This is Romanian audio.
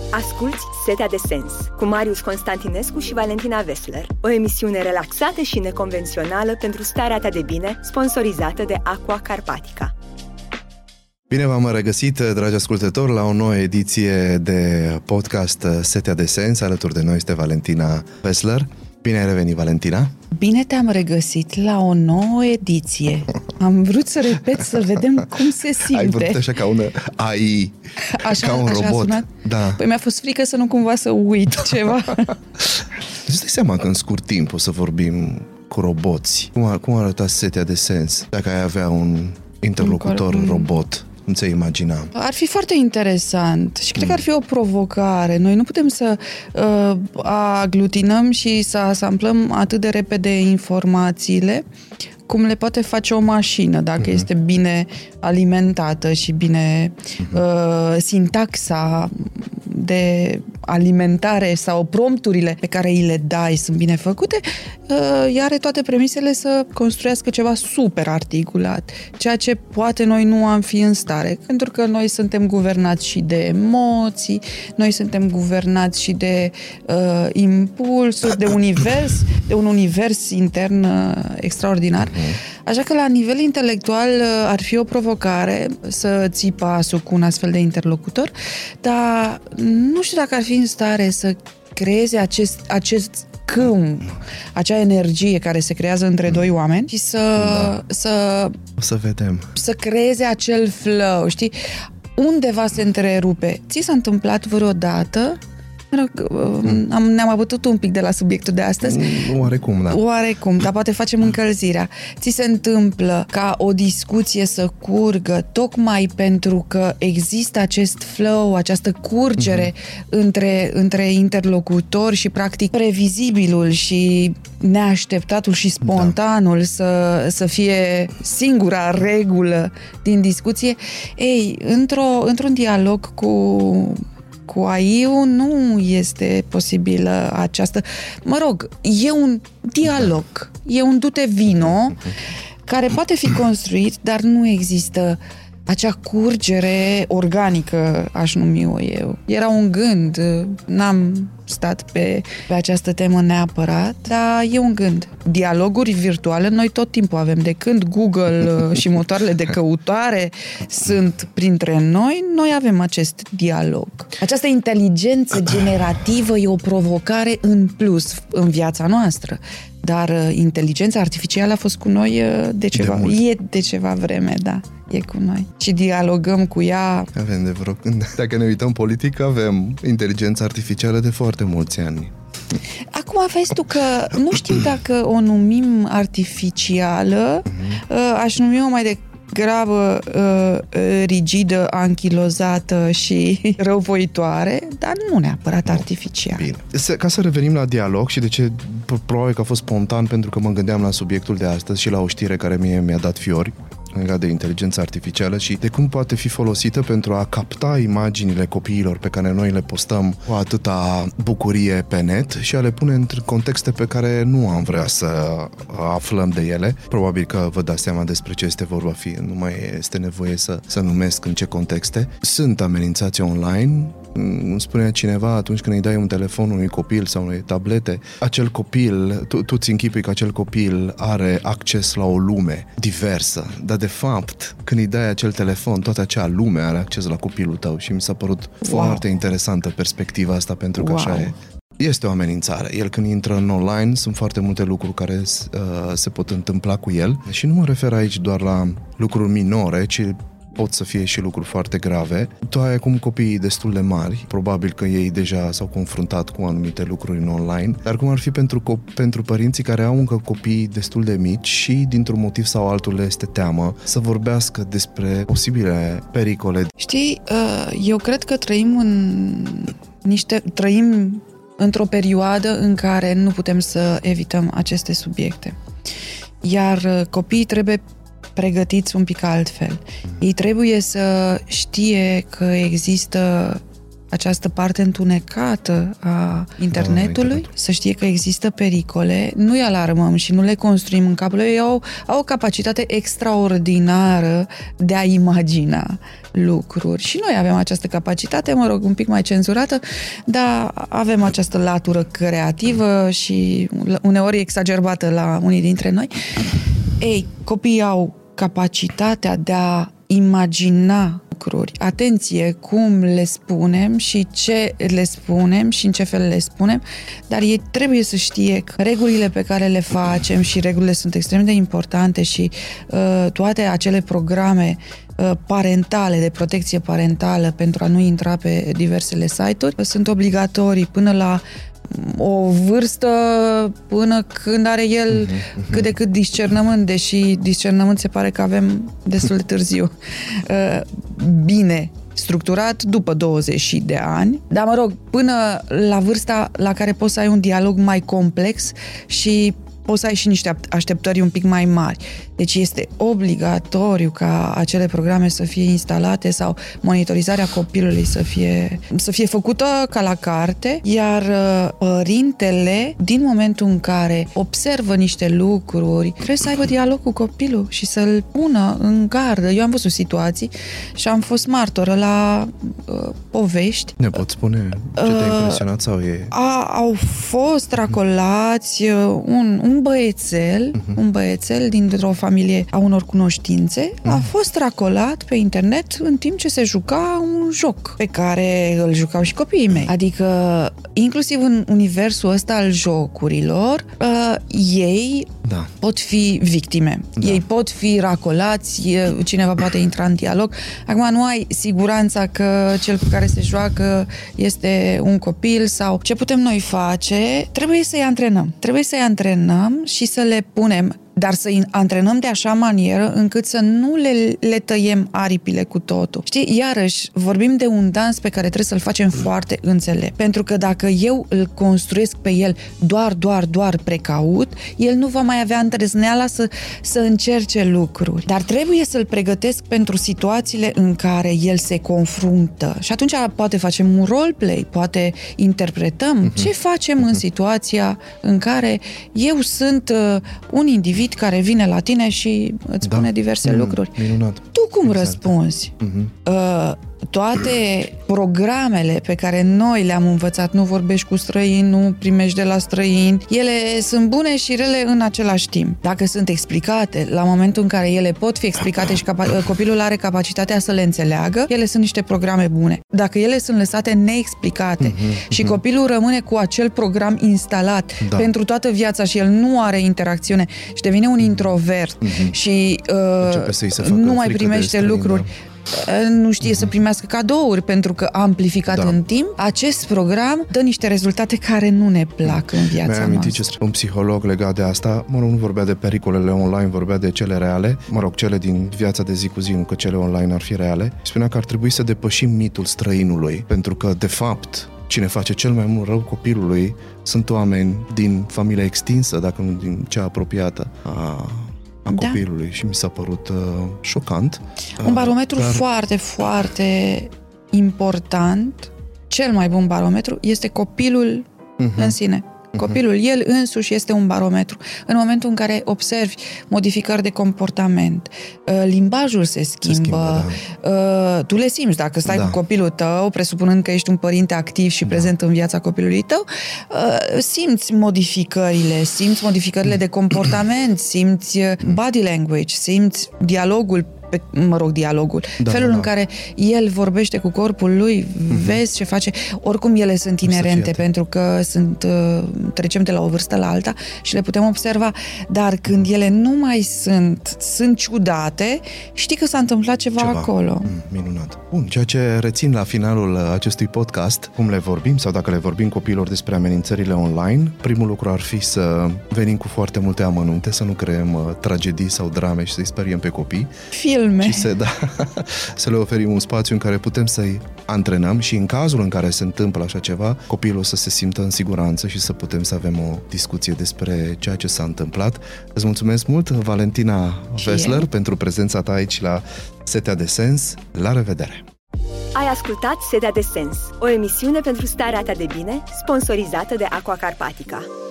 Asculți Setea de Sens cu Marius Constantinescu și Valentina Vesler, o emisiune relaxată și neconvențională pentru starea ta de bine, sponsorizată de Aqua Carpatica. Bine v-am regăsit, dragi ascultători, la o nouă ediție de podcast Setea de Sens. Alături de noi este Valentina Vesler. Bine ai revenit, Valentina! Bine te-am regăsit la o nouă ediție. Am vrut să repet, să vedem cum se simte. Ai vrut așa ca un AI, așa, ca un robot. Da. Păi mi-a fost frică să nu cumva să uit ceva. Îți dai seama că în scurt timp o să vorbim cu roboți. Cum arăta Setea de Sens dacă ai avea un interlocutor robot? Cum ți-ai imagina? Ar fi foarte interesant și cred că ar fi o provocare. Noi nu putem să aglutinăm și să asamblăm atât de repede informațiile cum le poate face o mașină, dacă este bine alimentată și bine sintaxa de alimentare sau prompturile pe care îi le dai sunt bine făcute, ea are toate premisele să construiască ceva super articulat, ceea ce poate noi nu am fi în stare, pentru că noi suntem guvernați și de emoții, noi suntem guvernați și de impulsuri, de un univers intern extraordinar. Așa că la nivel intelectual ar fi o provocare să ții pasul cu un astfel de interlocutor, dar nu știu dacă ar fi în stare să creeze acest câmp, acea energie care se creează între doi oameni și să vedem. Să creeze acel flow, știi? Undeva se întrerupe. Ți s-a întâmplat vreodată? Ne-am abătut un pic de la subiectul de astăzi. Oarecum, da. Oarecum, dar poate facem încălzirea. Ți se întâmplă ca o discuție să curgă tocmai pentru că există acest flow, această curgere între interlocutori și practic previzibilul și neașteptatul și spontanul să fie singura regulă din discuție. Ei, într-un dialog cu AI-ul nu este posibilă această... Mă rog, e un dialog, e un du-te vino care poate fi construit, dar nu există acea curgere organică, aș numi-o eu. Era un gând, n-am stat pe această temă neapărat, dar e un gând. Dialoguri virtuale noi tot timpul avem. De când Google și motoarele de căutare sunt printre noi, noi avem acest dialog. Această inteligență generativă e o provocare în plus în viața noastră. Dar inteligența artificială a fost cu noi de ceva vreme, da. E cu noi. Și dialogăm cu ea. Avem de vreo... Dacă ne uităm politic, avem inteligența artificială de foarte mulți ani. Acum vezi tu că nu știu dacă o numim artificială, aș numi-o mai degrabă rigidă, anchilozată și răuvoitoare, dar nu neapărat artificial. Bine. Ca să revenim la dialog și de ce probabil că a fost spontan, pentru că mă gândeam la subiectul de astăzi și la o știre care mi-a dat fiori legat de inteligența artificială și de cum poate fi folosită pentru a capta imaginile copiilor pe care noi le postăm cu atâta bucurie pe net și a le pune în contexte pe care nu am vrea să aflăm de ele. Probabil că vă dați seama despre ce este vorba, nu mai este nevoie să numesc în ce contexte. Sunt amenințați online. Îmi spunea cineva, atunci când îi dai un telefon unui copil sau unei tablete, acel copil, tu ți închipui că acel copil are acces la o lume diversă, dar de fapt, când îi dai acel telefon, toată acea lume are acces la copilul tău și mi s-a părut foarte interesantă perspectiva asta, pentru că așa e. Este o amenințare. El când intră în online, sunt foarte multe lucruri care se pot întâmpla cu el și nu mă refer aici doar la lucruri minore, ci pot să fie și lucruri foarte grave. Tu ai acum copii destul de mari, probabil că ei deja s-au confruntat cu anumite lucruri în online, dar cum ar fi pentru părinții care au încă copii destul de mici și dintr-un motiv sau altul le este teamă să vorbească despre posibile pericole? Știi, eu cred că trăim într-o perioadă în care nu putem să evităm aceste subiecte. Iar copiii trebuie pregătiți un pic altfel. Ei trebuie să știe că există această parte întunecată a internetului, să știe că există pericole, nu-i alarmăm și nu le construim în capul. Ei au o capacitate extraordinară de a imagina lucruri. Și noi avem această capacitate, mă rog, un pic mai cenzurată, dar avem această latură creativă și uneori exagerată la unii dintre noi. Ei, copiii au capacitatea de a imagina lucruri. Atenție cum le spunem și ce le spunem și în ce fel le spunem, dar ei trebuie să știe că regulile pe care le facem și regulile sunt extrem de importante și toate acele programe parentale, de protecție parentală pentru a nu intra pe diversele site-uri sunt obligatorii până la o vârstă până când are el cât de cât discernământ, deși discernământ se pare că avem destul de târziu. Bine structurat după 20 de ani, dar mă rog, până la vârsta la care poți să ai un dialog mai complex și poți să ai și niște așteptări un pic mai mari. Deci este obligatoriu ca acele programe să fie instalate sau monitorizarea copilului să fie făcută ca la carte, iar părintele, din momentul în care observă niște lucruri, trebuie să aibă dialog cu copilul și să-l pună în gardă. Eu am văzut situații și am fost martoră la povești. Ne poți spune ce te-a impresionat sau e? Au fost racolați un băiețel dintr-o familie a unor cunoștințe, a fost racolat pe internet în timp ce se juca un joc pe care îl jucau și copiii mei. Adică, inclusiv în universul ăsta al jocurilor, ei pot fi victime. Ei pot fi racolați, cineva poate intra în dialog. Acum nu ai siguranța că cel cu care se joacă este un copil sau ce putem noi face? Trebuie să-i antrenăm. Trebuie să-i antrenăm și să le punem, dar să-i antrenăm de așa manieră încât să nu le tăiem aripile cu totul. Știi, iarăși, vorbim de un dans pe care trebuie să-l facem foarte înțelept. Pentru că dacă eu îl construiesc pe el doar precaut, el nu va mai avea îndrăzneala să încerce lucruri. Dar trebuie să-l pregătesc pentru situațiile în care el se confruntă. Și atunci poate facem un roleplay, poate interpretăm ce facem în situația în care eu sunt un individ care vine la tine și îți spune diverse lucruri. Minunat. Tu cum răspunzi? Toate programele pe care noi le-am învățat, nu vorbești cu străini, nu primești de la străini, ele sunt bune și rele în același timp. Dacă sunt explicate, la momentul în care ele pot fi explicate și copilul are capacitatea să le înțeleagă, ele sunt niște programe bune. Dacă ele sunt lăsate neexplicate și copilul rămâne cu acel program instalat pentru toată viața și el nu are interacțiune și devine un introvert și nu mai primește lucruri, nu știe să primească cadouri pentru că a amplificat în timp, acest program dă niște rezultate care nu ne plac în viața noastră. Mi-ai amintit un psiholog legat de asta, nu vorbea de pericolele online, vorbea de cele reale, cele din viața de zi cu zi, nu că cele online ar fi reale. Spunea că ar trebui să depășim mitul străinului, pentru că, de fapt, cine face cel mai mult rău copilului sunt oameni din familia extinsă, dacă nu din cea apropiată a copilului și mi s-a părut șocant. Un barometru foarte, foarte important, cel mai bun barometru, este copilul în sine. Copilul, el însuși este un barometru. În momentul în care observi modificări de comportament, limbajul se schimbă, tu le simți. Dacă stai cu copilul tău, presupunând că ești un părinte activ și prezent în viața copilului tău, simți modificările de comportament, simți body language, simți dialogul, felul în care el vorbește cu corpul lui, vezi ce face. Oricum ele sunt inerente pentru că trecem de la o vârstă la alta și le putem observa, dar când ele nu mai sunt ciudate, știi că s-a întâmplat ceva acolo. Minunat. Bun, ceea ce rețin la finalul acestui podcast, cum le vorbim sau dacă le vorbim copiilor despre amenințările online, primul lucru ar fi să venim cu foarte multe amănunte, să nu creăm tragedii sau drame și să-i speriem pe copii. Și să le oferim un spațiu în care putem să-i antrenăm și în cazul în care se întâmplă așa ceva, copilul să se simtă în siguranță și să putem să avem o discuție despre ceea ce s-a întâmplat. Îți mulțumesc mult, Valentina Wessler, pentru prezența ta aici la Setea de Sens. La revedere! Ai ascultat Setea de Sens, o emisiune pentru starea ta de bine, sponsorizată de Aqua Carpatica.